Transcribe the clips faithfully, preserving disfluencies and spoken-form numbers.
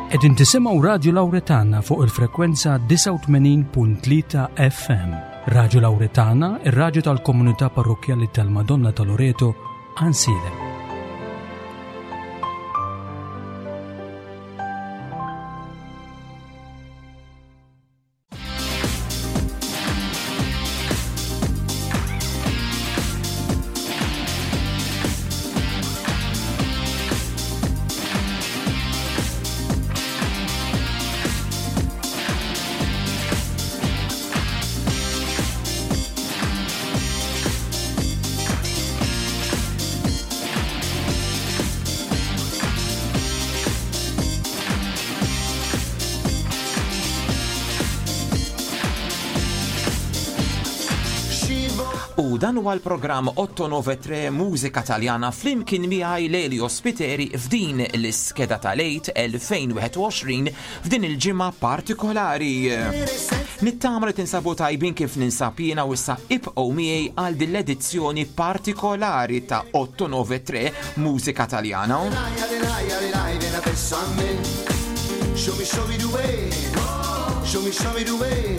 Qegħdin tisimgħu Radio Lawretana fuq il-frekwenza tisa' u tmenin punt tlieta F M. Radio Lawretana, ir-radju tal-Komunità Parrokjali tal-Madonna ta' Loreto, Ansilem. U dan huwa l-programm ottocentonovantatre Mużika Taljana flimkien miegħi Lelio Spiteri f'din l-iskeda tal-għid elfejn u wieħed u għoxrin f'din il-ġimgħa partikolari. Nittama li tinsabu tajbin kif ninsab jiena u issa ibqgħu miegħi għal din l-edizzjoni partikolari ta' ottocentonovantatre Mużika Taljana. Show me, show me the way. Show me, show me the way.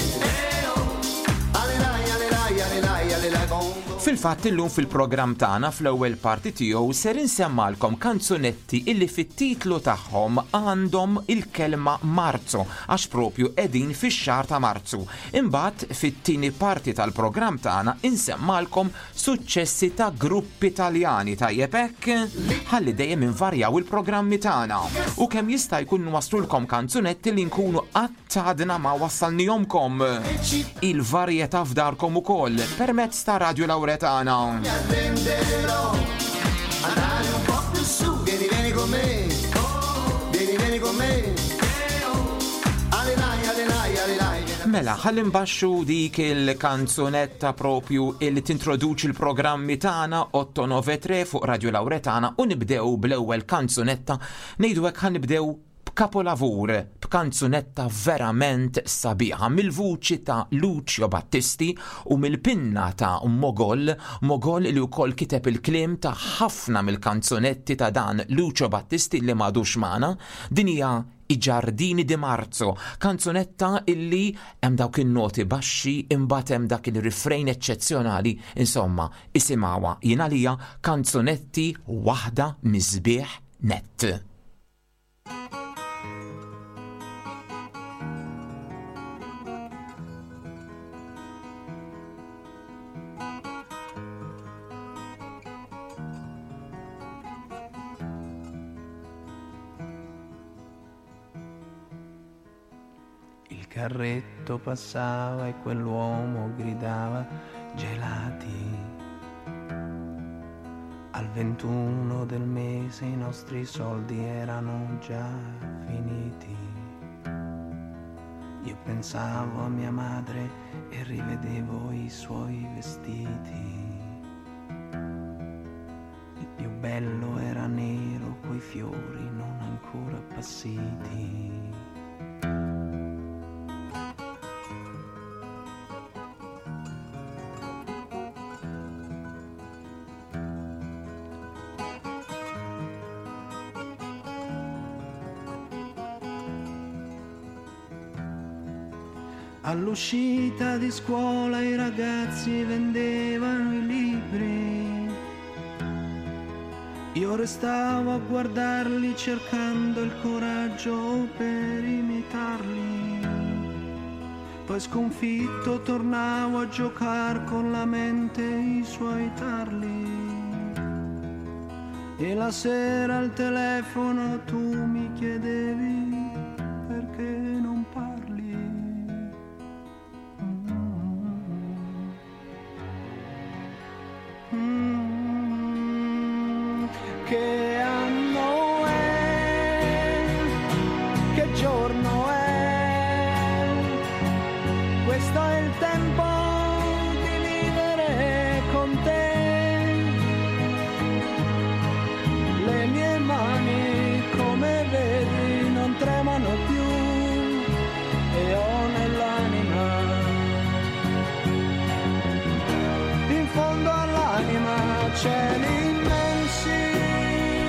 Fil-fatt illum fil-programm tagħna fl-ewwel parti tiegħu ser insemmalkom kanzunetti illi fit-titlu tagħhom għandhom il-kelma Marzu għax propju qegħdin fix-xahar ta' Marzu. Imbagħad fit-tieni parti tal-programm tagħna insemmalkom suċċessi ta' gruppi Taljani tajjeb hekk ħalli dejjem invarjaw il-programmi tagħna. U kemm jista' jkun waslulkom kanzunetti li nkunu qatt għadna ma wassalnihomkom. Il-varjetà f'darkom ukoll permezz ta' Radio Lawretana. Mela, ħalli nbaxxu dik il-kanzunetta propju illi tintroduċi l-programmi tagħna ottocentonovantatre fuq Radio Lawretana u nibdew bl-ewwel kanzunetta ngħidu hekk ħan nibdew b'kapolavur, b'kanzunetta verament sabiħa mill-vuċi ta' Lucio Battisti u mill-pinna ta' Mogol, Mogol li wkoll kiteb il-kliem ta' ħafna mill-kanzunetti ta' dan Lucio Battisti li m'għadux magħna. Din hija I Giardini di Marzo, kanzunetta illi hemm dawk in-noti baxxi imbagħad hemm dak il-rifrejn eċċezzjonali, insomma, isimgħuha jien għalija kanzunetti waħda miżbieħ nett. Il carretto passava e quell'uomo gridava gelati. Al ventuno del mese i nostri soldi erano già finiti. Io pensavo a mia madre e rivedevo i suoi vestiti. Il più bello era nero coi fiori non ancora appassiti. All'uscita di scuola i ragazzi vendevano i libri. Io restavo a guardarli cercando il coraggio per imitarli. Poi sconfitto tornavo a giocare con la mente i suoi tarli. E la sera al telefono tu mi chiedevi perché non parli. Che anno è? Che giorno è? Questo è il tempo di vivere con te. Le mie mani, come vedi, non tremano più e ho nell'anima, in fondo all'anima cieli immensi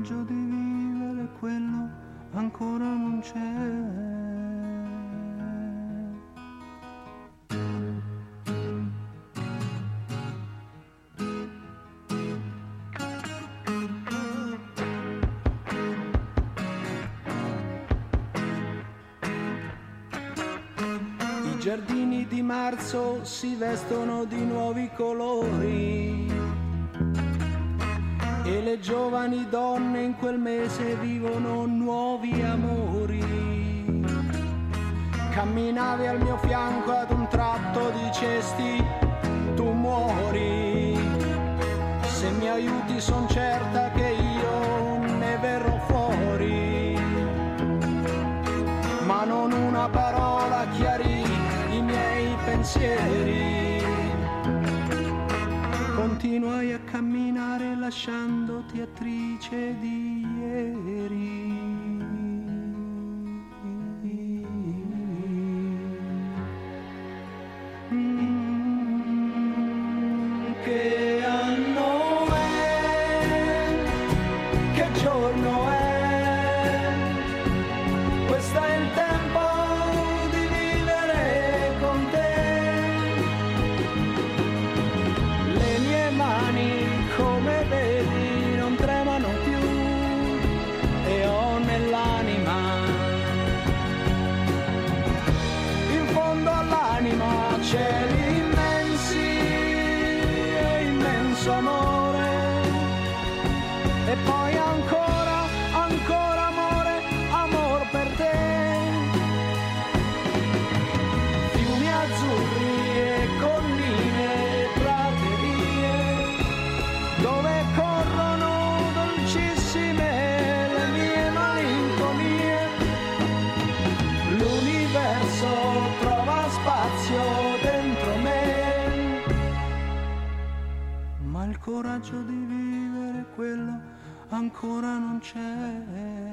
coraggio di vivere quello ancora non c'è. I giardini di marzo si vestono di nuovi colori e le giovani donne in quel mese vivono nuovi amori. Camminavi al mio fianco, ad un tratto dicesti tu muori. Se mi aiuti son certa che io ne verrò fuori. Ma non una parola chiarì i miei pensieri. Continuai a camminare lasciandoti attrice di ieri. Mm, che anno è? Che giorno è? Questo è il tempo di vivere con te. Le mie mani, come vedi, non tremano più e ho nell'anima, in fondo all'anima, cieli immensi e immenso amore. E poi ancora, ancora amore, amor per te. Fiumi azzurri e colline e praterie, dove corrono dolcissime le mie malinconie. L'universo trova spazio dentro me, ma il coraggio di vivere quello ancora non c'è.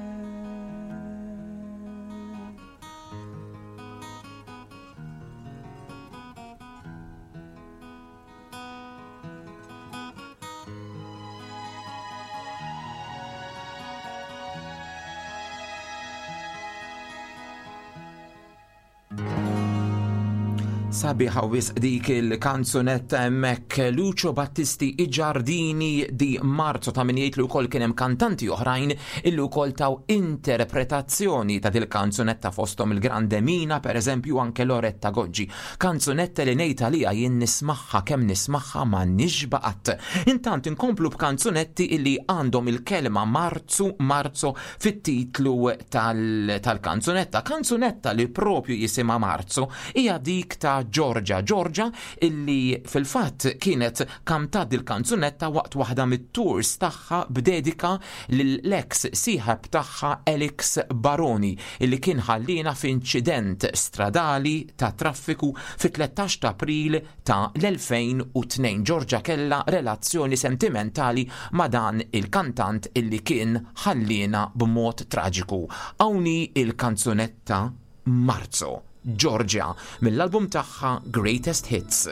Sabiħa wisq dik il-kanzunetta hemmhekk. Lucio Battisti, I ġardini di Marzo. Ta' min jgħidlu wkoll kien hemm kantanti oħrajn illi wkoll taw interpretazzjoni ta' dil-kanzunetta fosthom il-Grande Mina, pereżempju anke Loretta Goggi. Kanzunetta li ngħid għaliha jien nismaħħa kemm nismaħħa ma nixbaqat. Intant inkomplu b'kanzunetti illi għandhom il-kelma Marzu Marzo fit-titlu tal-kanzunetta. Kanzunetta li propju jisimha Marzu hija dik ta' Georgia. Georgia illi fil-fatt kienet kantat il-kanzunetta waqt waħda mit-tours tagħha b'dedika lill-ex sieħeb tagħha Elix Baroni illi kien ħallina f'inċident stradali ta' traffiku fit-tlettax ta' April ta' l-elfejn u tnejn. Georgia kellha relazzjoni sentimentali ma' dan il-kantant illi kien ħallina b'mod traġiku. Hawnhi il-kanzunetta Marzo. Georgia mill-album tagħha Greatest Hits.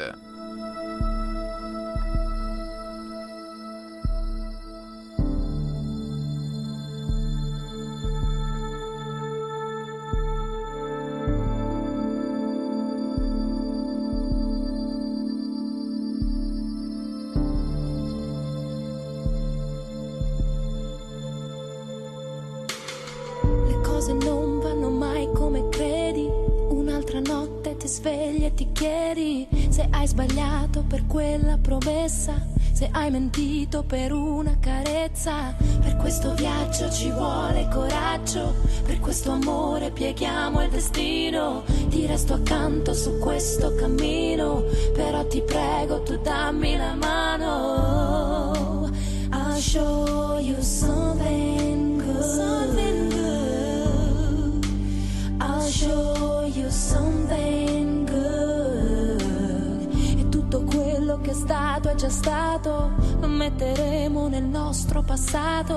Le cose non vanno mai come credi. Un'altra notte ti svegli e ti chiedi se hai sbagliato per quella promessa, se hai mentito per una carezza. Per questo viaggio ci vuole coraggio, per questo amore pieghiamo il destino. Ti resto accanto su questo cammino, però ti prego tu dammi la mano. I'll show you something good, something good. I'll show you something good. E tutto quello che è stato è già stato, lo metteremo nel nostro passato.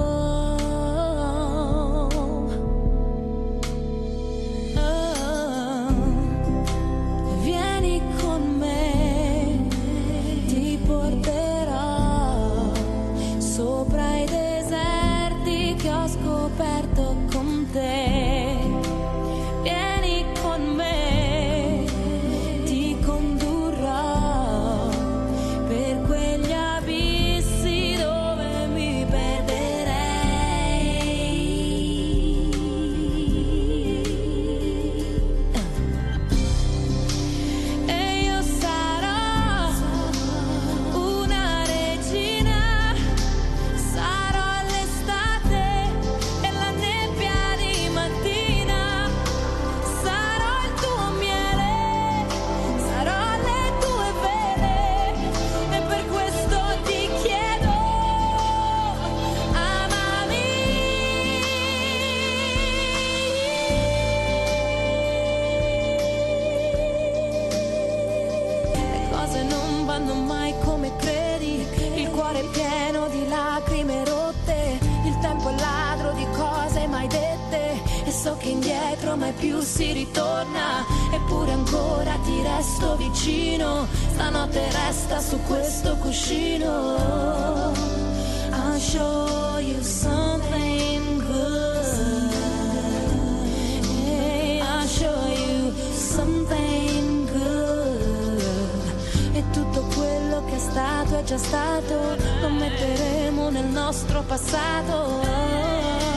Oh, vieni con me, ti porterò sopra i deserti. pieno di lacrime rotte, il tempo è ladro di cose mai dette, e so che indietro mai più si ritorna, eppure ancora ti resto vicino, stanotte resta su questo cuscino. I'll show you something good, hey, I'll show you something good, e tutto quello che è stato è già stato, lo metteremo nel nostro passato.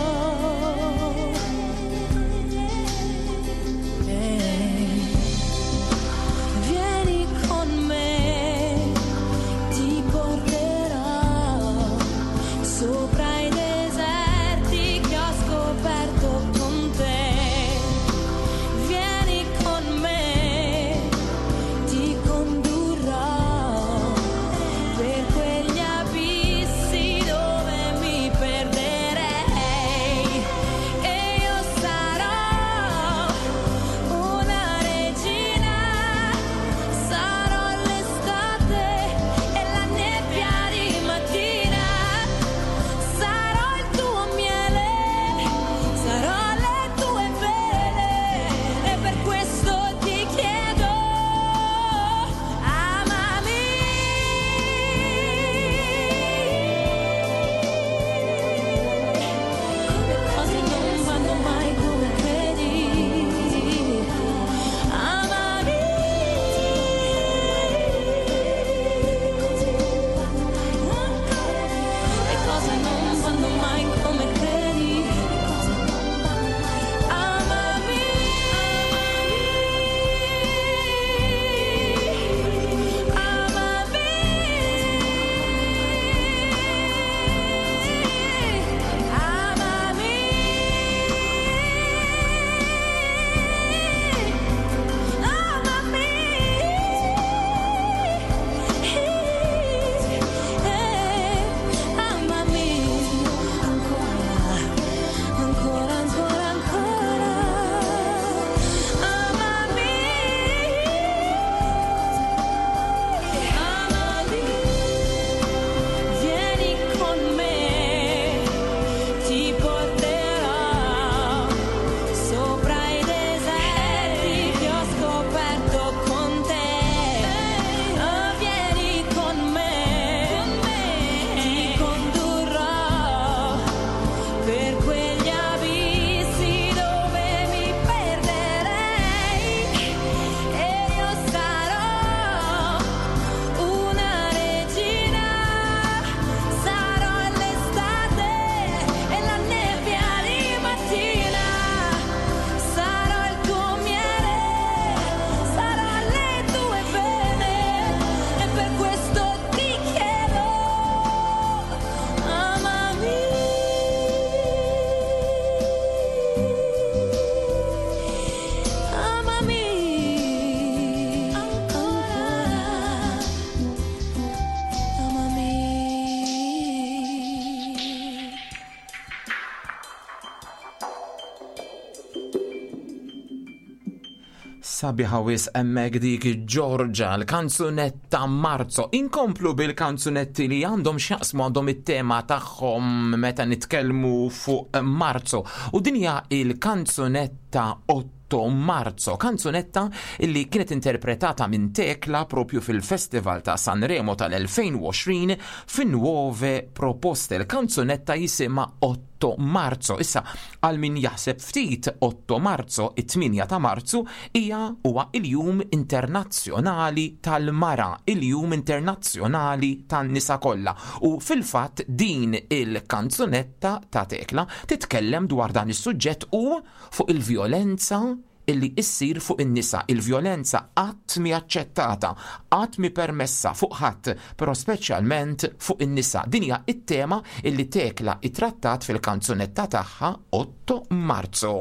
Sabiħa wis emmek dik Ġorġa, l-kanzunetta Marzo. Inkomplu bil-kanzunetti li għandhom x'jaqsmu għandhom it-tema tagħhom meta nitkellmu fuq Marzo. U dinja il-kanzunetta otto Marzo, kanzunetta illi kienet interpretata minn Tekla propju fil-Festival ta' Sanremo tal-elfejn u għoxrin fin nuove proposte. Il-kanzunetta jisima otto Marzo. Issa, għal min jaħseb ftit otto Marzo, it-tminja ta' Marzu, hija huwa il-Jum Internazzjonali tal-Mara, il-Jum Internazzjonali tan-nisa kollha. U fil-fatt din il-kanzunetta ta' Tekla titkellem dwar dan is-suġġett u fuq il-vjolenza illi issir fuq in-nisa, il-vjolenza qatt mi aċċettata, qatt mi permessa fuq ħadd, però speċjalment fuq in-nisa. Din hija it-tema illi Tekla itrattat fil-kanzunetta tagħha otto Marzo.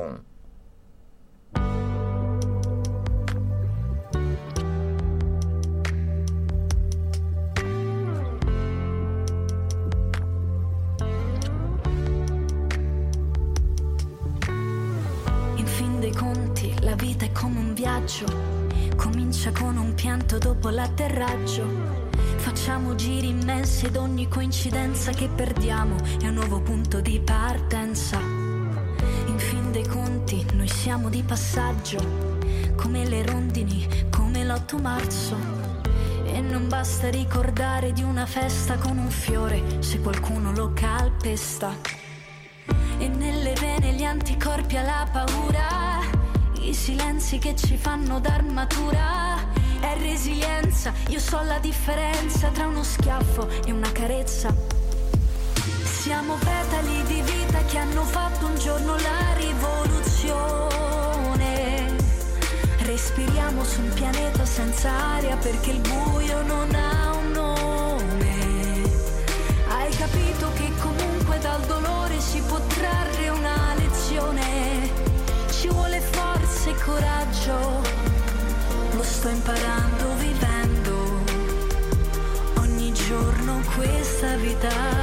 La vita è come un viaggio, comincia con un pianto dopo l'atterraggio. Facciamo giri immensi ed ogni coincidenza che perdiamo è un nuovo punto di partenza. In fin dei conti noi siamo di passaggio, come le rondini, come l'otto marzo. E non basta ricordare di una festa con un fiore se qualcuno lo calpesta. E nelle vene gli anticorpi alla paura, i silenzi che ci fanno d'armatura. È resilienza, io so la differenza tra uno schiaffo e una carezza. Siamo petali di vita che hanno fatto un giorno la rivoluzione. Respiriamo su un pianeta senza aria perché il buio non ha un nome. Hai capito che comunque dal dolore si può trarre una lezione. Ci vuole forza e coraggio. Lo sto imparando vivendo ogni giorno questa vita.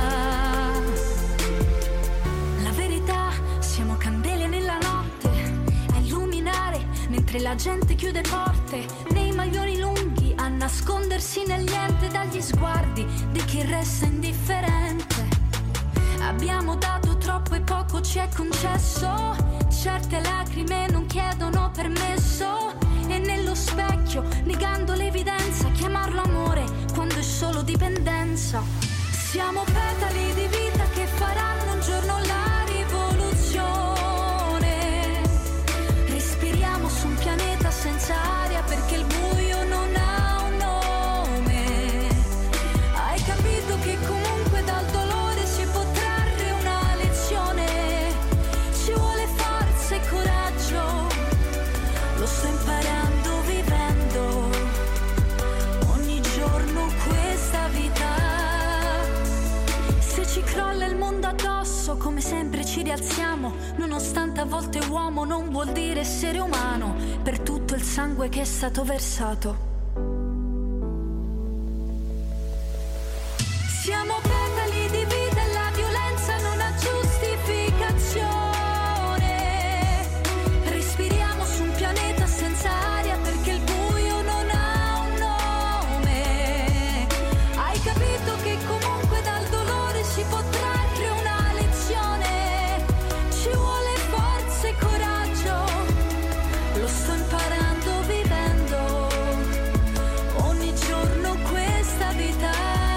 La verità, siamo candele nella notte a illuminare mentre la gente chiude porte, nei maglioni lunghi a nascondersi nel niente dagli sguardi di chi resta indifferente. Abbiamo dato troppo e poco ci è concesso, certe lacrime non chiedono permesso. E nello specchio, negando l'evidenza, chiamarlo amore quando è solo dipendenza. Siamo petali di vita che faranno un giorno la rivoluzione. Respiriamo su un pianeta senza aria perché il buio non ha un nome. Hai capito che comunque dal dolore si può trarre una lezione. Ci vuole forza e coraggio. Lo sto imparando vivendo ogni giorno questa vita. Se ci crolla il mondo addosso, come sempre ci rialziamo. Nonostante a volte uomo non vuol dire essere umano. Per tutto il sangue che è stato versato. Siamo petali di vita e la violenza non ha giustificazione. Respiriamo su un pianeta senza aria perché il buio non ha un nome. Hai capito che comunque dal dolore si può trarre una lezione. Ci vuole forza e coraggio. Lo sto imparando vivendo ogni giorno questa vita.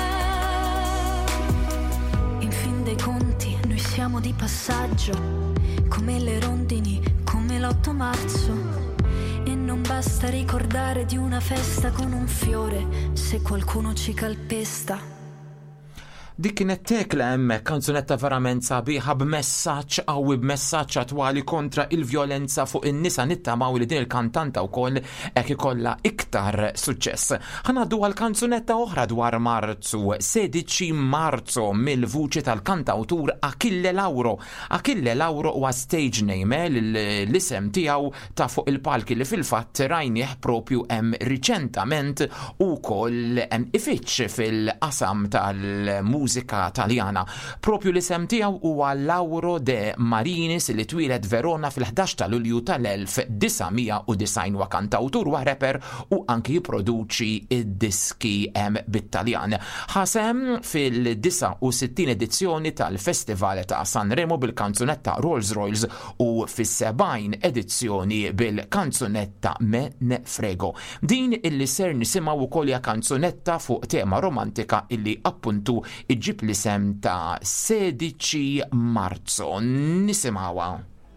In fin dei conti noi siamo di passaggio, come le rondini, come l'otto marzo. E non basta ricordare di una festa con un fiore se qualcuno ci calpesta. Dik kienet tekla hemmhekk kanzunetta verament sabiħa b'messaġġ qawwi b'messaġġ attwali kontra il-vjolenza fuq in-nisa. Nittamaw li din il-kantanta wkoll hekk ikollha iktar suċċess. Ħanaddu għal kanzunetta oħra dwar Marzu, sedici Marzu, mill-vuċi tal-kantawtur Achille Lauro. Achille Lauro huwa stage name, l-isem tiegħu ta' fuq il-palki li fil-fatt rajnieh propju hemm riċentament ukoll hemm ifittx fil-qasam tal-mużika mużika Taljana. Propju l-isem tiegħu huwa Lauro de Marinis li twieled Verona fil-ħdax ta' Lulju tal-elf disajn u design wa kantawtur wa rapper u anki jipproduċi id-diski hemm bit-Taljan. Ħasem fil-sittin u sittin edizzjoni tal-Festival ta' Sanremo bil-kanzunetta Rolls Royce u fis-sebgħin edizzjoni bil-kanzunetta Me ne frego. Din illi ser nisimgħu wkoll hija kanzunetta fuq tema romantika illi appuntu iġib l-isem ta' sedici Marzu. Nisimgħuha.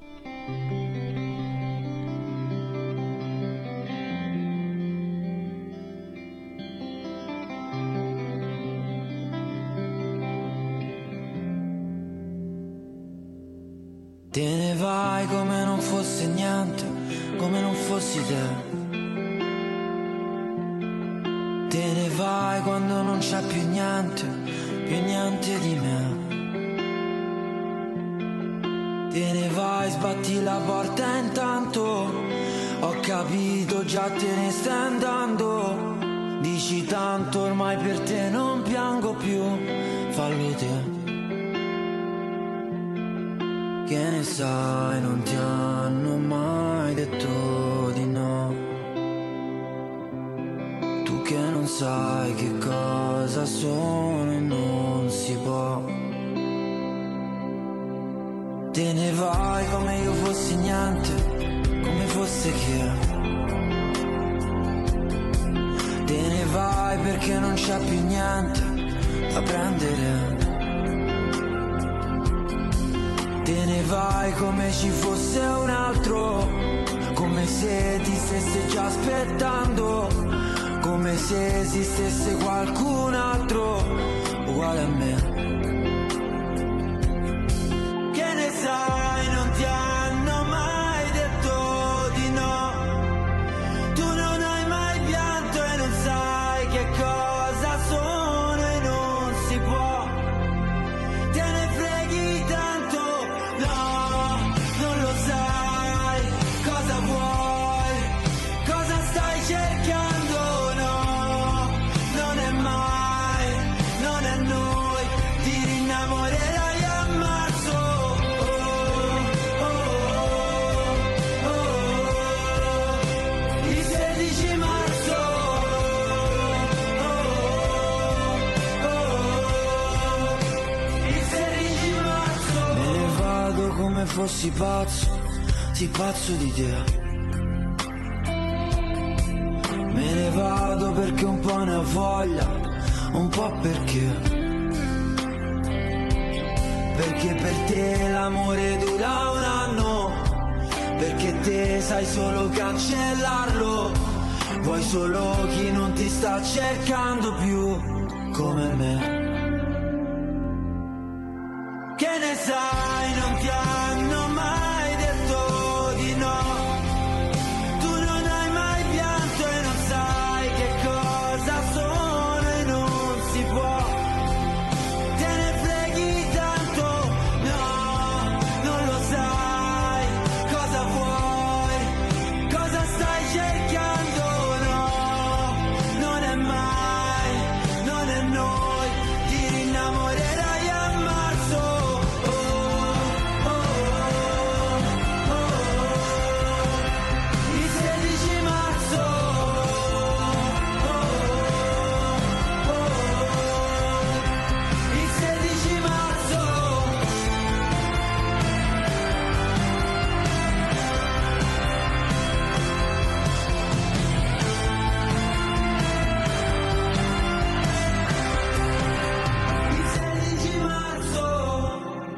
Te ne vai come non fosse niente, come non fossi te. Te ne vai quando non c'è più niente, più niente di me. Te ne vai, sbatti la porta intanto, ho capito già te ne stai andando. Dici tanto ormai per te non piango più, fallo te. Che ne sai, non ti hanno mai detto di no. Tu che non sai che cosa cosa sono e non si può. Te ne vai come io fossi niente, come fosse che. Te ne vai perché non c'è più niente da prendere. Te ne vai come ci fosse un altro, come se ti stesse già aspettando, come se esistesse qualcun altro uguale a me. Che ne sai, non ti hanno mai detto di no. Tu non hai mai pianto e non sai che cosa sono e non si può. Te ne freghi tanto, no, non lo sai cosa vuoi, cosa stai cercando, no, non è mai, non è noi, ti rinnamorerai a marzo, oh, oh, oh, oh, il sedici marzo, oh, oh, oh, il sedici marzo. Me ne vado come fossi pazzo, sì pazzo di te. Me ne vado perché un po' ne ho voglia, un po' perché. Perché per te l'amore dura un anno, perché te sai solo cancellarlo. Vuoi solo chi non ti sta cercando più come me. Che ne sai, non ti hanno mai detto di no. Tu non hai mai pianto e non sai che cosa sono e non si può. Te ne freghi tanto, no, non lo sai cosa vuoi, cosa stai cercando, no, non è mai, non è noi, ti rinnamorerai a marzo, oh, oh, oh, oh, il sedici marzo, oh, oh, oh, il sedici marzo. Il sedici marzo.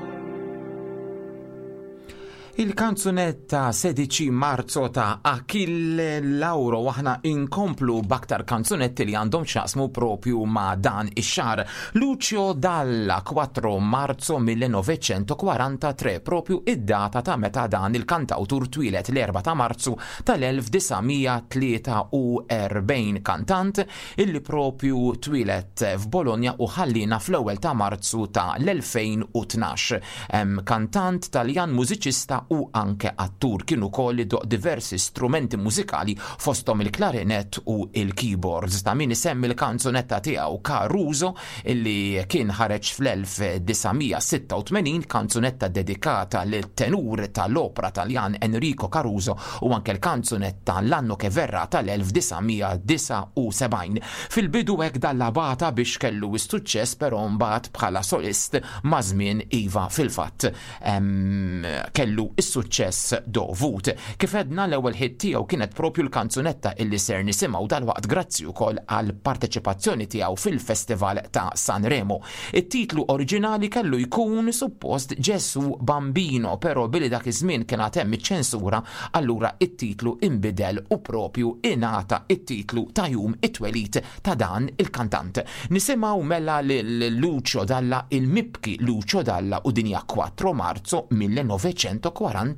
Il kanzunetta sedici marzo ta' Achille Lauro, waħna inkomplu baktar kanzunetti li għandhom xasmu propju ma' dan ix-xar. Lucio Dalla, quattro marzo millenovecentoquarantatré, propju id-data ta' meta dan il-kantawtur twilet l-erba ta' marzu tal-elfdisamija kantant illi propju twilet f'Bologna u ħallina fl-ewwel ta' marzu ta' l-elfejn-u-tnax. Em, kantant Taljan, mużiċista u anke attur, kienu kolli doq diversi strumenti mużikali fostom il-klarinett u il-keyboards. Ta' min isemmi il-kanzunetta tiegħu Caruso illi kien ħareġ fl-elfdisamija kanzunetta dedikata lil-tenur tal-opera Taljan Enrico Caruso u anke l-kanzunetta L'anno che verrà tal-elfdisamija Fil-bidu hekk dallabata biex kellu is-suċċess, però mbagħad bħala solist ma' żmien iva fil-fatt kellu is-suċċess dovut. Kif edna l-ewwel hit tiegħu kienet propju l-kanzunetta illi ser nisimgħu dalwaqt grazzi wkoll għal parteċipazzjoni tiegħu fil-Festival ta' Sanremo. It-titlu oriġinali kellu jkun suppost Ġesu Bambino, però billi dak iż-żmien kien għad hemm iċ-ċensura, allura it-titlu inbidel u propju ingħata it-titlu ta' jum it-twelid ta' dan il-kantant. Nisimgħu mela lil Lucio Dalla, il-mibki Lucio Dalla, u dinja quattro marzo millenovecentoquarantatré.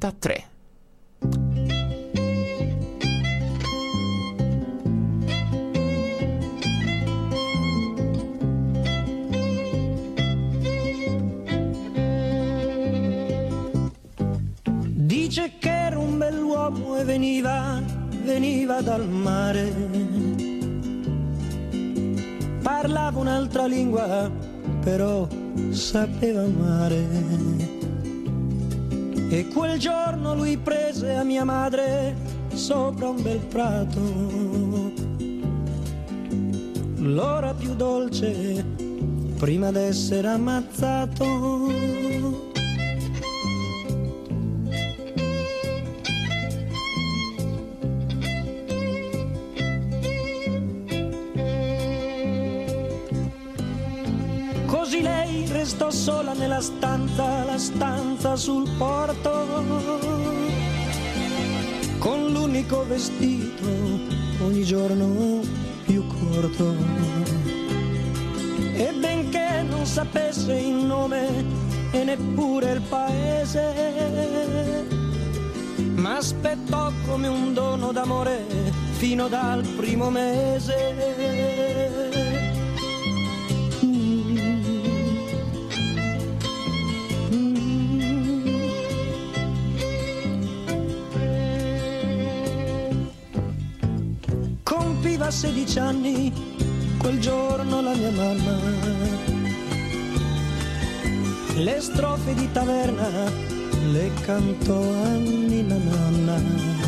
Dice che era un bell'uomo e veniva, veniva dal mare. Parlava un'altra lingua, però sapeva amare. E quel giorno lui prese a mia madre sopra un bel prato. l'ora più dolce prima d'essere ammazzato. Così lei restò sola nella stanza, la stanza sul porto, con l'unico vestito ogni giorno più corto. E benché non sapesse il nome e neppure il paese, m'aspettò come un dono d'amore fino dal primo mese. A sedici anni quel giorno la mia mamma le strofe di taverna le cantò a Nina Nanna,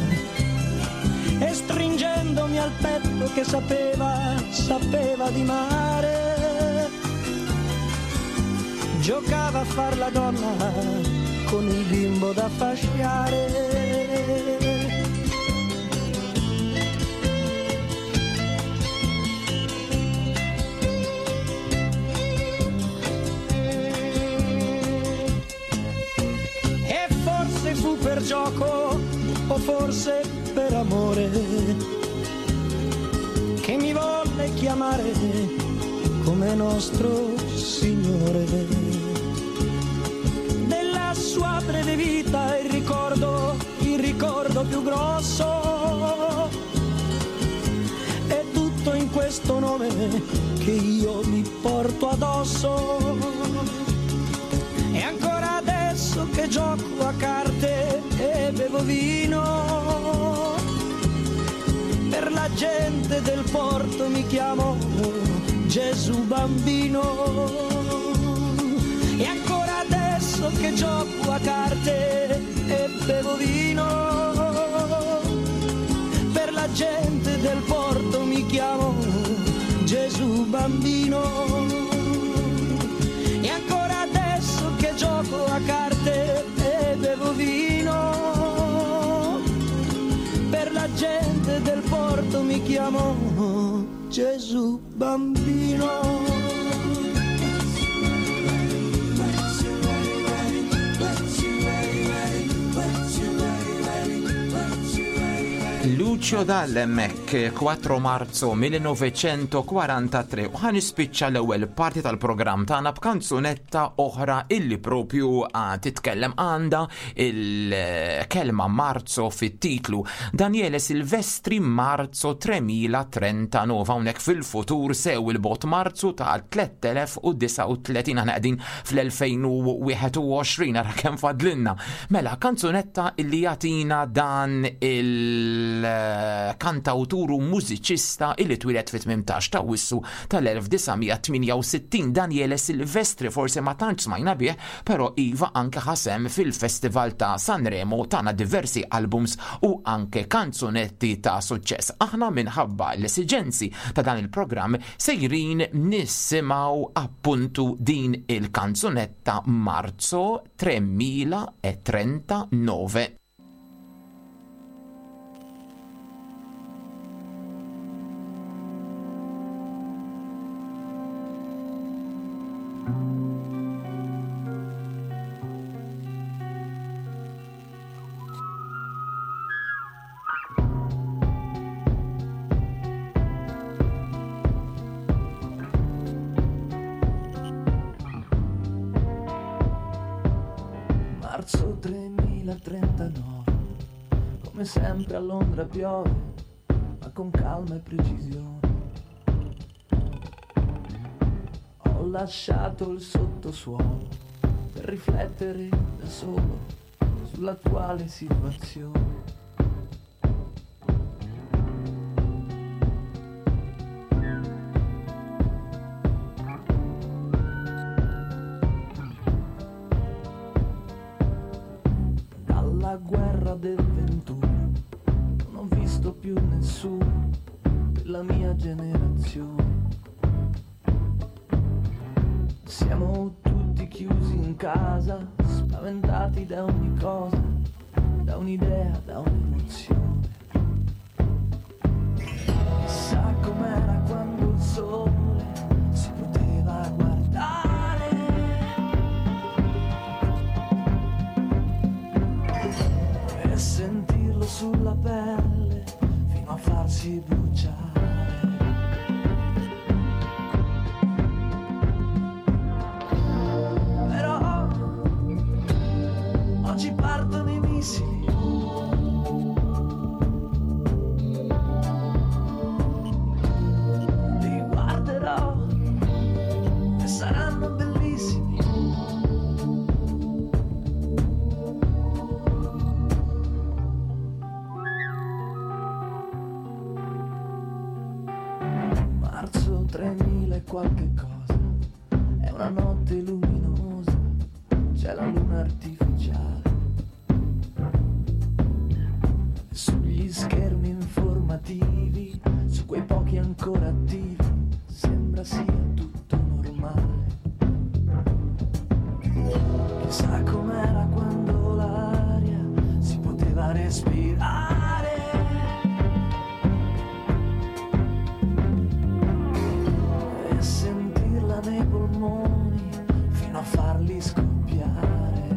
e stringendomi al petto che sapeva, sapeva di mare, giocava a far la donna con il bimbo da fasciare. Per gioco o forse per amore che mi volle chiamare come nostro Signore. Della sua breve vita il ricordo, il ricordo più grosso è tutto in questo nome che io mi porto addosso. E ancora adesso che gioco a carte e bevo vino, per la gente del porto mi chiamo Gesù Bambino. E ancora adesso che gioco a carte e bevo vino, per la gente del porto mi chiamo Gesù Bambino. E ancora adesso che gioco a carte e bevo vino, per la gente del porto mi chiamo Gesù Bambino. Lucio Dall'Emmek, quattro marzo millenovecentoquarantatré, u ħan ispiċċa l-ewwel parti tal-programm tagħna b'kanzunetta oħra illi propju titkellem għandha il-kelma Marzo fit-titlu. Daniele Silvestri Marzo tremila trentanove, hawnhekk fil-futur sew il-bot Marzu tal-tletelef u tletin, aħna qegħdin fl-elfejn u wieħed u għoxrin, ara kemm fadlinna. Mela, kanzunetta illi jagħtina dan il kantawtur u mużiċista illi twilet fit-tmintax ta' wissu tal-elf-tisa-tminja-u-sittin. Daniele Silvestri forse ma tantx smajna bih, però iva anke ħasem fil-Festival ta' Sanremo, tana diversi albums u anke kanzunetti ta' suċċess. Aħna minħabba l-esiġenzi ta' dan il-programm sejrin nissimaw appuntu din il-kanzunetta Marzo tremila trentanove. Marzo tremila trentanove, come sempre a Londra piove, ma con calma e precisione. Ho lasciato il sottosuolo per riflettere da solo sull'attuale situazione. Dalla guerra del ventuno non ho visto più nessuno della mia generazione. Siamo tutti chiusi in casa, spaventati da ogni cosa, da un'idea, da un'emozione. Chissà com'era quando il sole si poteva guardare. E sentirlo sulla pelle fino a farsi bruciare. Oggi partono i missili, li guarderò e saranno bellissimi. Marzo tremila e qualche cosa, è una notte luminosa, c'è la luna artificiale. Sugli schermi informativi, su quei pochi ancora attivi, sembra sia tutto normale. Chissà com'era quando l'aria si poteva respirare. E sentirla nei polmoni fino a farli scoppiare.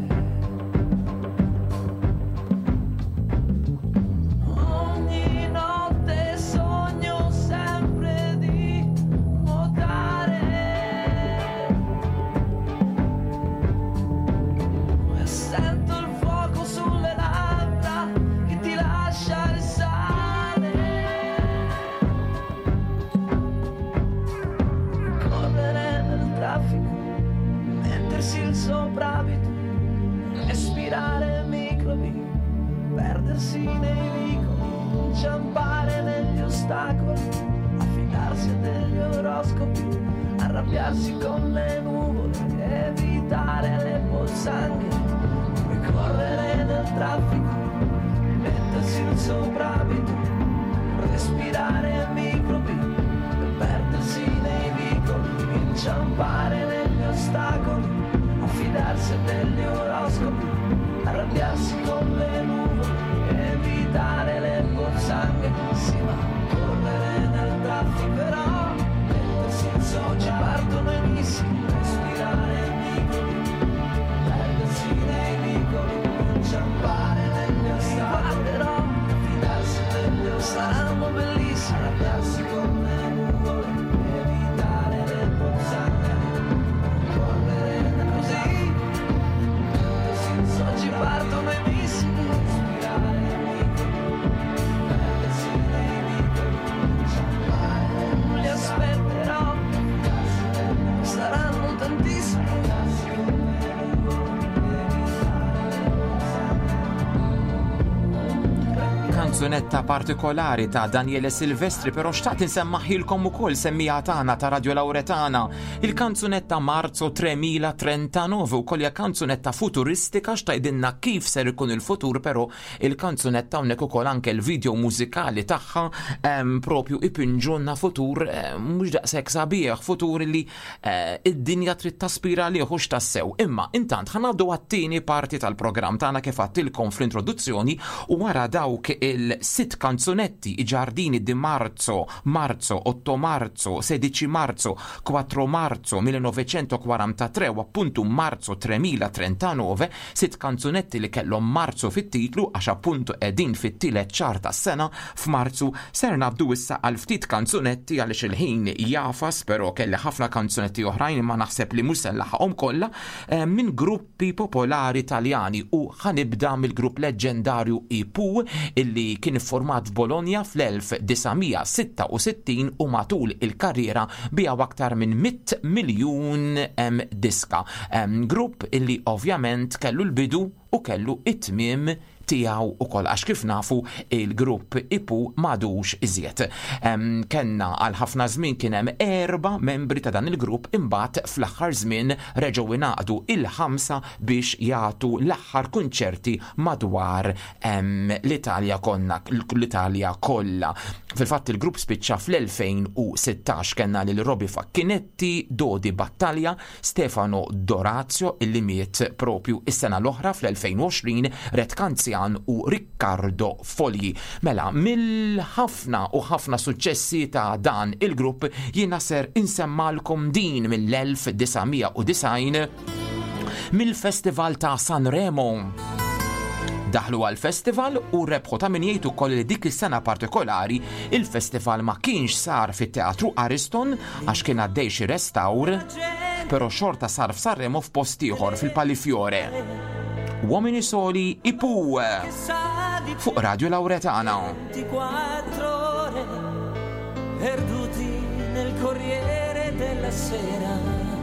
Il sopravvito, respirare microbi, perdersi nei vicoli, inciampare negli ostacoli, affidarsi a degli oroscopi, arrabbiarsi con le nuvole, evitare le pozzanghere, correre nel traffico, mettersi il sopravvito, respirare microbi, perdersi nei vicoli, inciampare negli ostacoli, affidarsi a degli oroscopi, arrabbiarsi con le nuvole, evitare le pozzanghere, sì ma correre nel traffico però, mettersi in soci, partono i missili, respirare microbi, perdersi nei vicoli, inciampare negli ostacoli, però, affidarsi a degli oroscopi, saranno bellissimi, arrabbiarsi con le nuvole, evitare le pozzanghere. Oggi partono i missili, respirare perdersi nei vicoli, non li aspetterò, saranno tantissimi. Canzunetta partikolari ta' Daniele Silvestri, però xtaqt insemmaħilkom ukoll semmija tagħna ta' Radio Lauretana. Il-kanzunetta Marzo tremila trentanove ukoll hija kanzunetta futuristika xtajdinna kif ser ikun il-futur, però il-kanzunetta hawnhekk ukoll anke l-video mużikali tagħha propju ipinġunna futur mhux daqshekk sabiħ, futur li id-dinja trid taspira li hux tassew. Imma intant ħanabdu għat-tieni parti tal-programm tagħna kif għattilkom fl-introduzzjoni u wara dawk il-sitt kanzunetti ġardini di marzo, marzo, otto marzo, sedici marzo, quattro marzo millenovecentoquarantatré u appuntu marzo tremila trentanove, sitt kanzunetti li kellhom marzo fit-titlu għax appuntu qegħdin fit-tielet ċar tas-sena f'Marzu. Ser nabdu issa għal ftit kanzunetti għaliex il-ħin jafas, però kelli ħafna kanzunetti oħrajn ma naħseb li mhux se nlaħħaqhom kollha minn gruppi popolari Taljani u ħanibda mill-grupp leġġendarju I P U illi kien format f'Bologna fl-elf-tisa-sitta-u-sittin u matul il-karriera bija aktar minn mit miljun diska. Grupp illi ovvjament kellu l-bidu u kellu it-tmiem tijaw u koll, għax kif nafu il-grupp I P U madux iżjed. Kenna għal ħafna żmien kien hemm erba' membri ta' dan il-grupp, imbagħad fl-aħħar żmien reġgħu ingħaqdu il-ħamsa biex jagħtu l-aħħar kunċerti madwar l-Italja konna l-Italja kollha. Fil-fatt il-grupp spiċċa fl-elfejn u sittax kellna lil Robi Facchinetti, Dodi Battaglia, Stefano Dorazio illi miet propju is-sena l-oħra fl-elfejn u għoxrin, Red Kanzjan u Riccardo Fogli. Mela, mill-ħafna u ħafna suċċessi ta' dan il-grupp jiena ser insemmalkom din mill-elf-design mill-Festival ta' Sanremo. Daħlu għal-festival u rebħu ta' min jgħidu koll li dik is-sena partikolari il-festival ma kienx sar fit-Teatru Ariston għax kien għaddej xi restawr, però xorta sar f'Sanremo f'post ieħor fil-Palifiore. Uomini Soli Ipu fuq Radio Lauretana. ventiquattro ore perduti nel Corriere della Sera,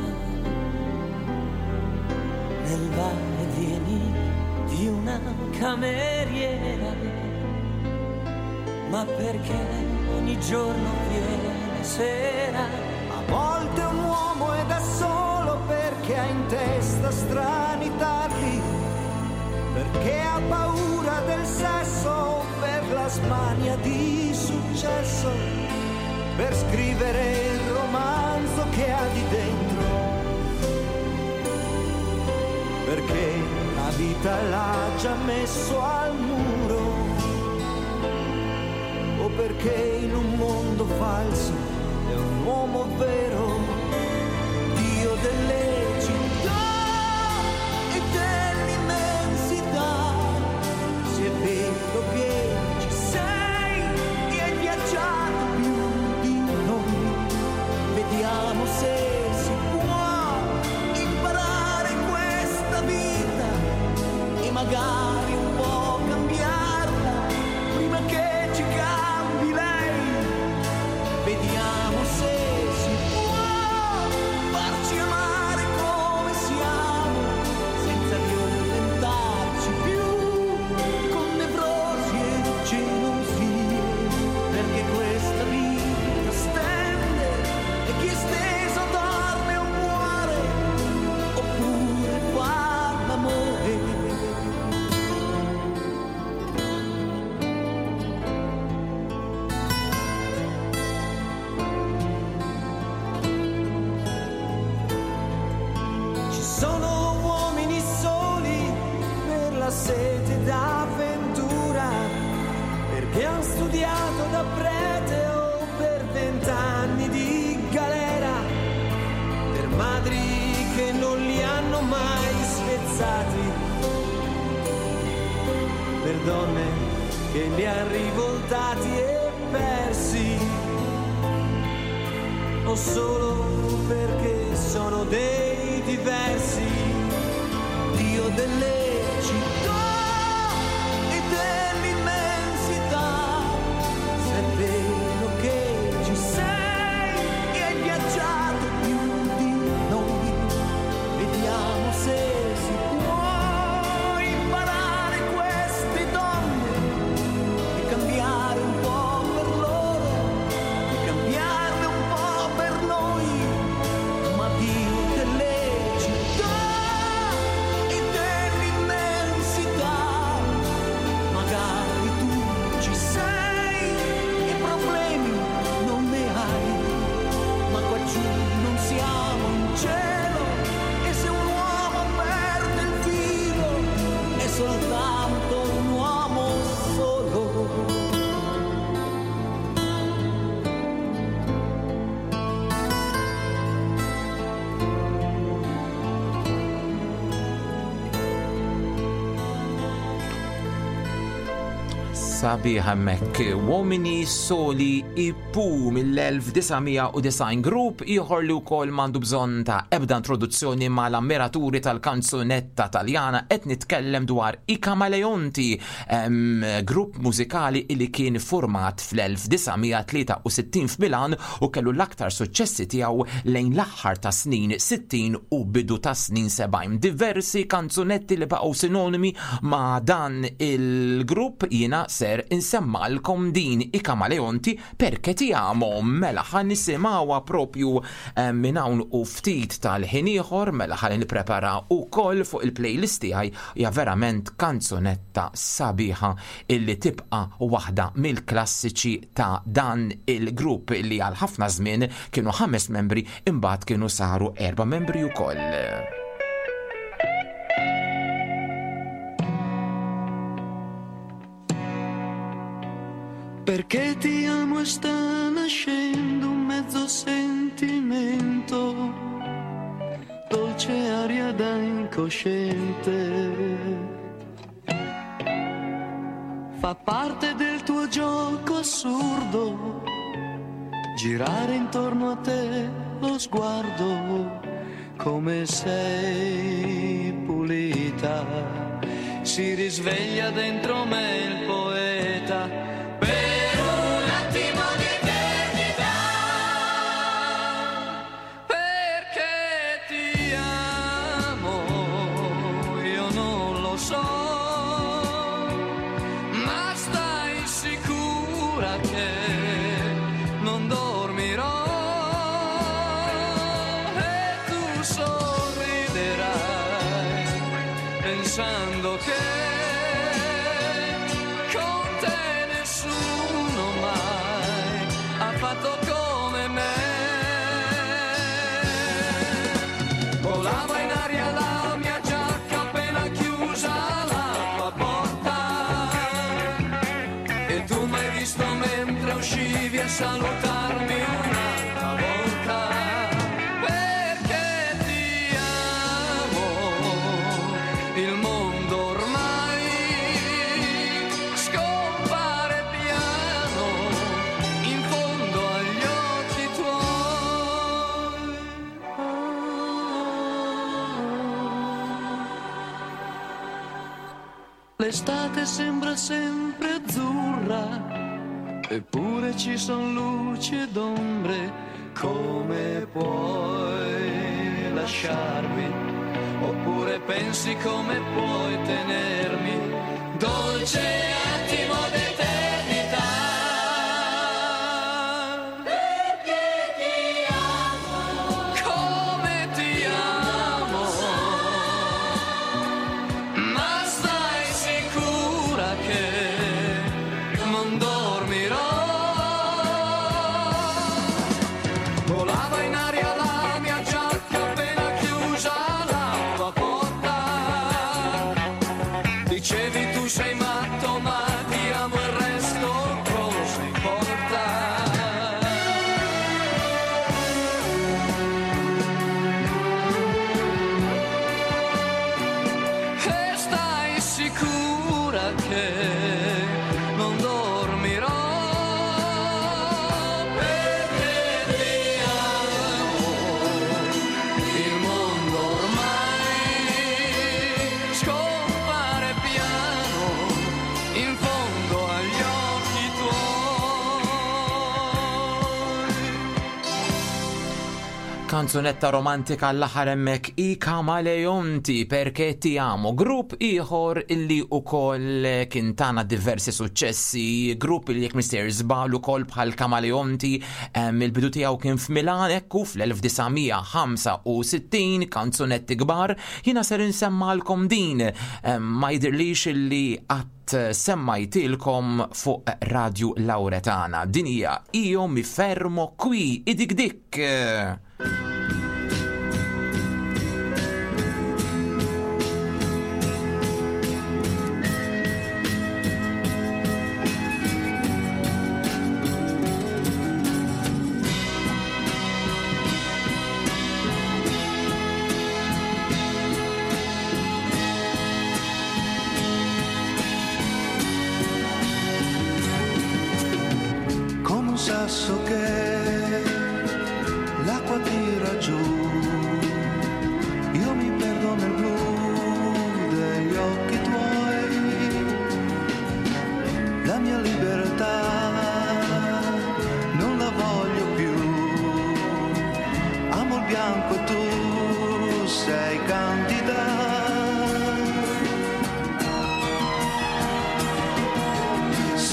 nel va e vieni di una cameriera, ma perché ogni giorno viene sera? A volte un uomo è da solo perché ha in testa strani tarli, perché ha paura del sesso, per la smania di successo, per scrivere il romanzo che ha di dentro, perché la vita l'ha già messo al muro, o perché in un mondo falso è un uomo vero, Dio delle città e dell'immensità. Se è vero che ci sei e hai viaggiato più di noi, vediamo se si può imparare questa vita e magari un po' cambiarla prima che ci cambi lei. Vediamo se si può farci amare come siamo, senza violentarci più con nevrosi e gelosie, perché questa vita stende e chi è steso dorme o muore, oppure fa l'amore. Sono uomini soli per la sete d'avventura, perché han studiato da prete o per vent'anni di galera, per madri che non li hanno mai spezzati, per donne che li han rivoltati e persi, o solo perché sono dei diversi, Dio delle città e dell'immensità. Se è vero che ci sei e hai viaggiato più di noi, vediamo se si può imparare queste donne e cambiare un po' per loro e cambiarle un po' per noi. Ma Dio delle città e dell'immensità, magari tu ci sei e problemi non ne hai, ma qua giù non siamo in cielo, e se un uomo perde il filo è soltanto un uomo solo. Sabi ħemmek, Uomini Soli Ipu mill-elf-design Group ieħor li wkoll m'għandu bżonn ta' ebda introduzzjoni mal-ammiraturi tal-kanzunetta Taljana, qed nitkellem dwar I Camaleonti, grupp mużikali li kien format fl-elf-design f'Milan u kellu l-aktar suċċessi tiegħu lejn l-aħħar ta' snin sittin u bidu ta' snin sebgħin. Diversi kanzunetti li baqgħu sinonimi ma' dan il-grupp jiena se ser insemmalkom din i Kamaleonti perché ti amo. Mela ħan nisimgħuha propju eh, minn hawn u ftit tal-ħin ieħor, mela ħan nipprepara wkoll fuq il-playlist tiegħi hija verament kanzunetta sabiħa illi tibqa' waħda mill-klassiċi ta' dan il-grupp illi għal ħafna żmien kienu ħames membri imbagħad kienu saru erba' membri wkoll. Perché ti amo e sta nascendo un mezzo sentimento, dolce aria da incosciente, fa parte del tuo gioco assurdo, girare intorno a te lo sguardo, come sei pulita, si risveglia dentro me il poeta. Pensando che con te nessuno mai ha fatto come me. Volava in aria la mia giacca appena chiusa la tua porta, e tu m'hai visto mentre uscivi a salutarmi un'altra volta. L'estate sembra sempre azzurra, eppure ci son luci ed ombre. Come puoi lasciarmi? Oppure pensi come puoi tenermi? Dolce attimo d'eternità. Perché ti amo, come ti amo, ma stai sicura che non dormirò? Volava in aria la mia giacca appena chiusa la tua porta. Dicevi tu sei matto, ma ti amo, il resto cosa importa? E stai sicura che non dormirò? Kanzunetta romantika l-aħħar hemmhekk i Kamaleonti perché ti amo, grupp ieħor illi wkoll kien tagħna diversi suċċessi, grupp li jekk mister żbal ukoll bħal Kamaleonti, il-bidu tiegħu kien f'Milan ekku fl-elf-tisa-ħamsa-u-sittin, kanzunetti kbar. Jiena ser insemmalkom din, ma jidhirlix illi qatt semmajtilkom fuq Radio Lauretana. Din hija Io mi fermo qui, idik dik. Come un sasso che l'acqua tira giù, io mi perdo nel blu degli occhi tuoi, la mia libertà non la voglio più, amo il bianco e tu sei candida.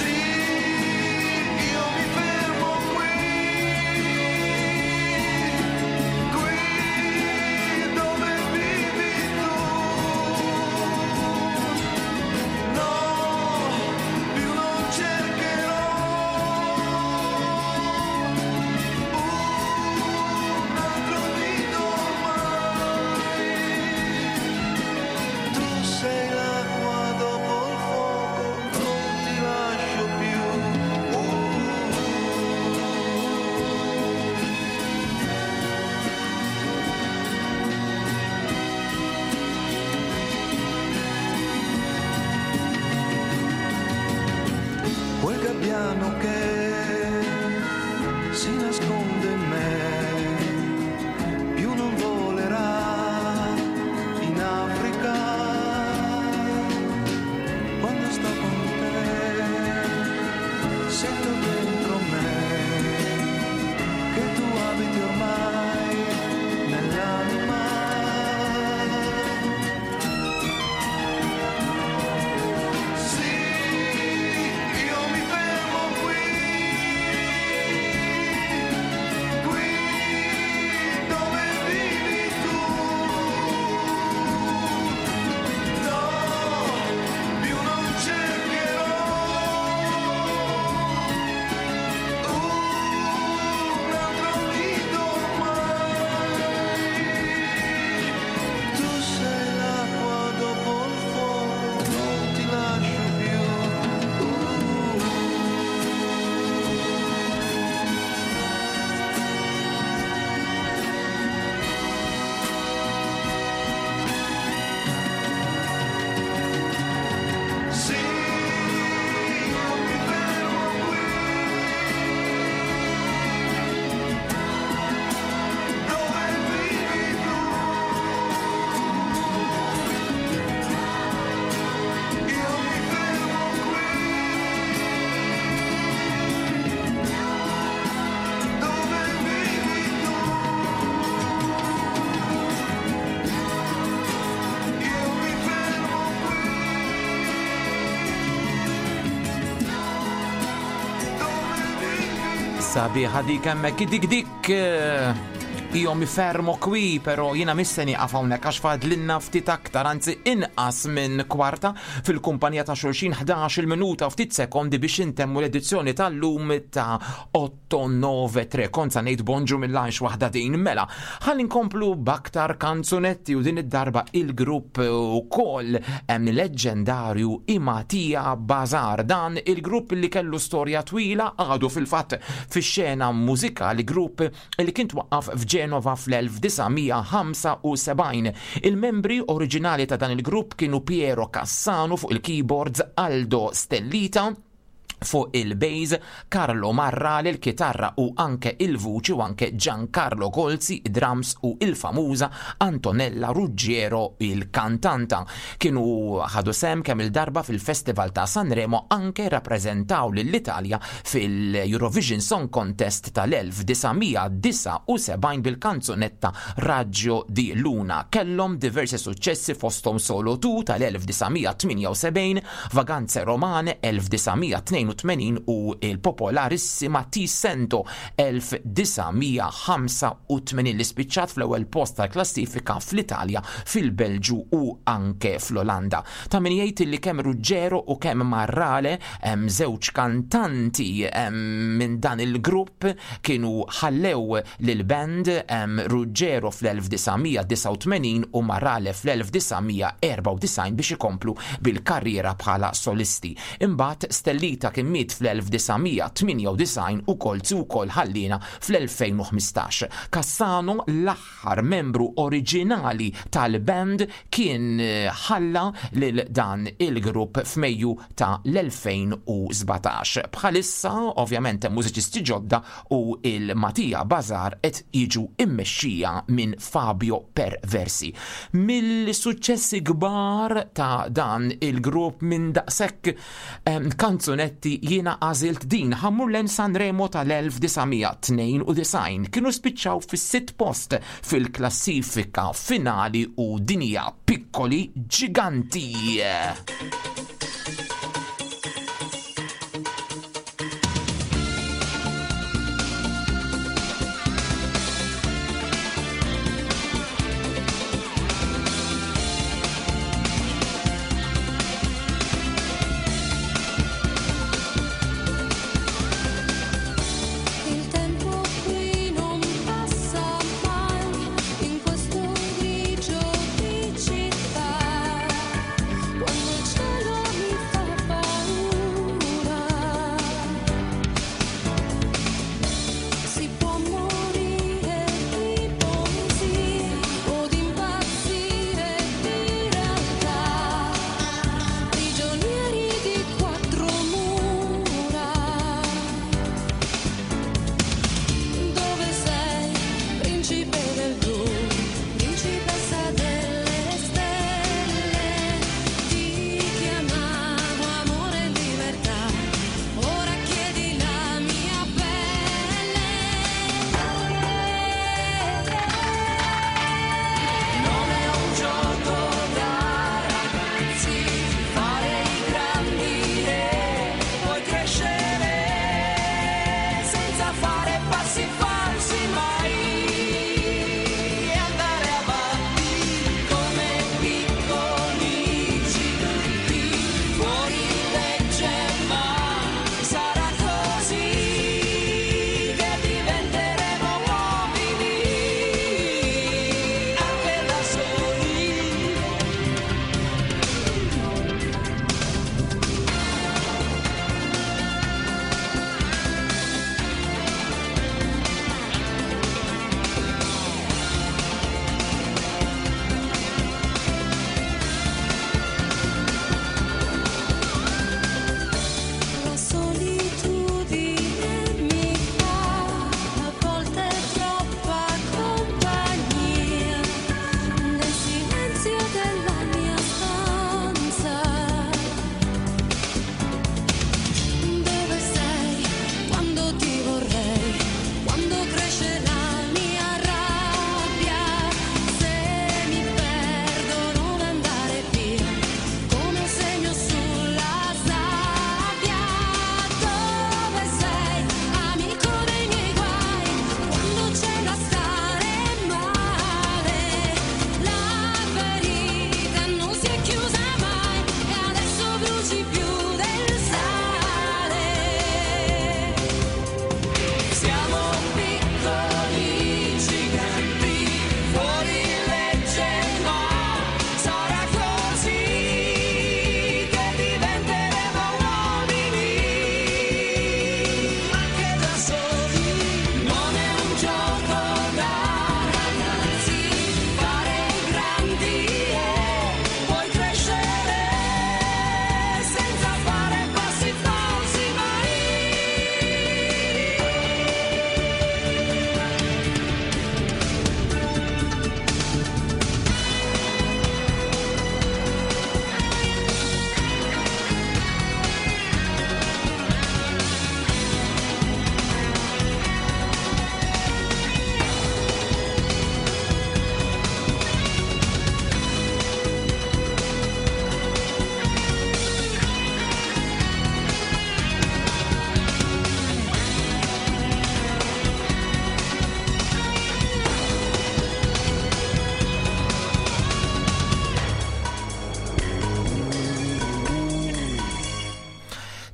piano che si nasconde in me, più non volerà in Africa. Quando sto con te sento dentro me che tu abiti ormai nell'anima. Sabiħa dik hemmhekk dik dik jom fermo kwi, pero jina misseni għafawnek għax fadlinna ftit aktar, anzi inqas minn kwarta fil-kumpanija ta' xulxin ħdax-il minuta u ftit sekondi biex intemmu l-edizzjoni tal-lum ta' otto nove tre. Konza ngħid bonġu mill-lanx waħda din mela. Ħalli nkomplu b'aktar kanzunetti u din id-darba il-grupp ukoll hemm leġġendarju Imatija Bazar. Dan il-grupp li kellu storja twila għadu fil-fatt fix-xena mużikali, grupp li kien twaqqaf f'Ġenova fl-elf disajnmija ħamsa u sebgħin. Il-membri oriġinali ta' dan il-grupp kienu Piero Cassano fuq il-keyboards, Aldo Stellita fuq il-bass, Carlo Marrale il-kitarra u anke il-vuċi u anke Giancarlo Golzi drums u il-famuża Antonella Ruggiero il-kantanta. Kienu ħadu sem kemm il-darba fil-Festival ta' Sanremo, anke rappreżentaw lill-Italja fil-Eurovision Song Contest tal-elf disajnmija disa u sebgħin bil-kanzunetta Raggio di Luna. Kellhom diversi suċċessi fosthom Solo tu tal-elf disajnmija tminja u sebgħin, Vaganze Romane elf disajnmija tnejn u tmenin u il-popolarissima Ti Sento elf disajnmija ħamsa u tmenin li spiċċat fl-ewwel post tal-klassifika fl-Italja, fil-Belġu u anke fl-Olanda. Ta' min jgħid li kemm Ruggiero u kemm Marrale hemm żewġ kantanti minn dan il-grupp kienu ħallew lil band Ruggiero fl-elf disajnmija disa u tmenin u Marrale fl-elf disajnmija erba' u disajn biex ikomplu bil-karriera bħala solisti. Imbagħad Stellita kien miet fl-elf disajnmija tminja u disajn u Golzi wkoll ħallina fl-elfejn u ħmistax. Cassano, l-aħħar membru oriġinali tal-band, kien ħalla lil dan il-grupp f'Mejju ta' l-elfejn u sbatax. Bħalissa ovvjament mużiċisti ġodda u il-Matija Bazar qed jiġu immexxija minn Fabio Perversi. Mill-suċċessi kbar ta' dan il-grupp minn daqshekk kanzunetti jiena għażilt din ħammurlen Sanremo tal-elf disajnmija tnejn u disajn. Kienu spiċċaw fis-sitt post fil-klassifika finali u dinja Piccoli Giganti. Quando il cielo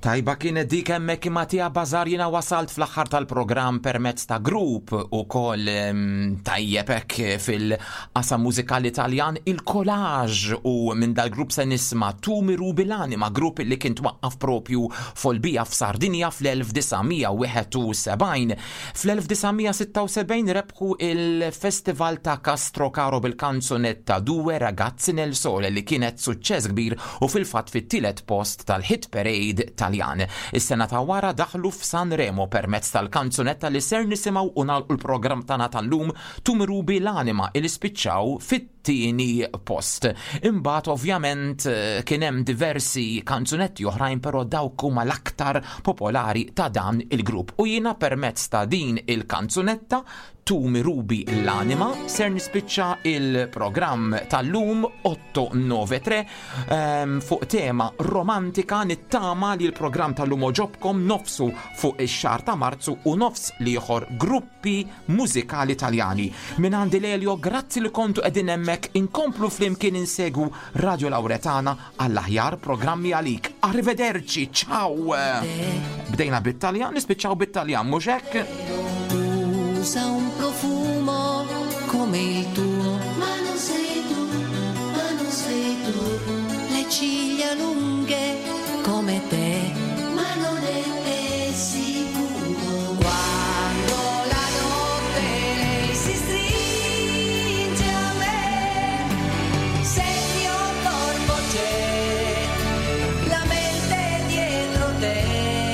Tajba kienet dik hemmhekk imma Mattia Bażar jiena wasalt fl-aħħar tal-programm permezz ta' grupp ukoll tajjeb hekk fil-qasam mużikali Taljan il-Collage u minn dal-grupp se nisma' Tumi Rubi l-Anima, grupp li kien twaqqaf propju f'Olbija f'Sardinja fl-elf-tisa' u sebgħin. fl-elf-tisa' sitta u sebgħin rebħu il-Festival ta' Castro Caro bil-kanzunetta Due Ragazzi nel Sole li kienet suċċess kbir u fil-fatt fit-tielet post tal-Hit Parade Taljan. Is-sena ta' wara daħlu f'Sanremo permezz tal-kanzunetta li ser nisimgħu u nagħlqu l-programm tagħna tal-lum Tumi Rubi l-Anima il spiċċaw fit-tieni post. Imbagħad ovvjament kien hemm diversi kanzunetti oħrajn però dawk huma l-aktar popolari ta' dan il-grupp. U jiena permezz ta' din il-kanzunetta Tumi Rubi l-Anima ser nispiċċa il-programm tal-lum otto nove tre um, fuq tema romantika. Nittama li l-programm tal-lum oġobkom nofsu fuq ix-xahar ta' Marzu u nofs liħor gruppi mużikali Taljani. Min għandi Lelio, grazzi li kontu qegħdin hemmhekk, inkomplu flimkien insegwu Radio Lauretana għall-aħjar programmi għalik. Arrivederci, ciao! Bdejna bit-Taljan, nispiċċaw bit-Taljan, mhux hekk? Usa un profumo come il tuo, ma non sei tu, ma non sei tu. Le ciglia lunghe come te, ma non è te sicuro. Quando la notte lei si stringe a me, se il mio corpo c'è, la mente dietro te.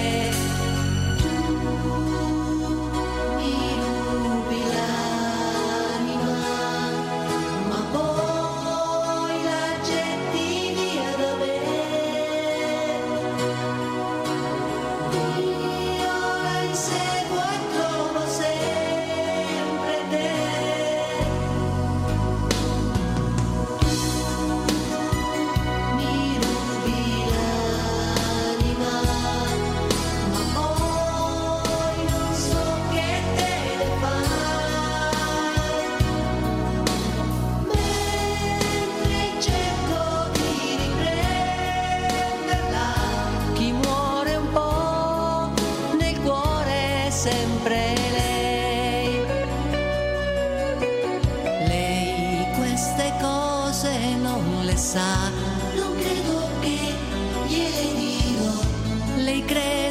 Sempre lei, lei queste cose non le sa, non credo che gliele dico, lei crede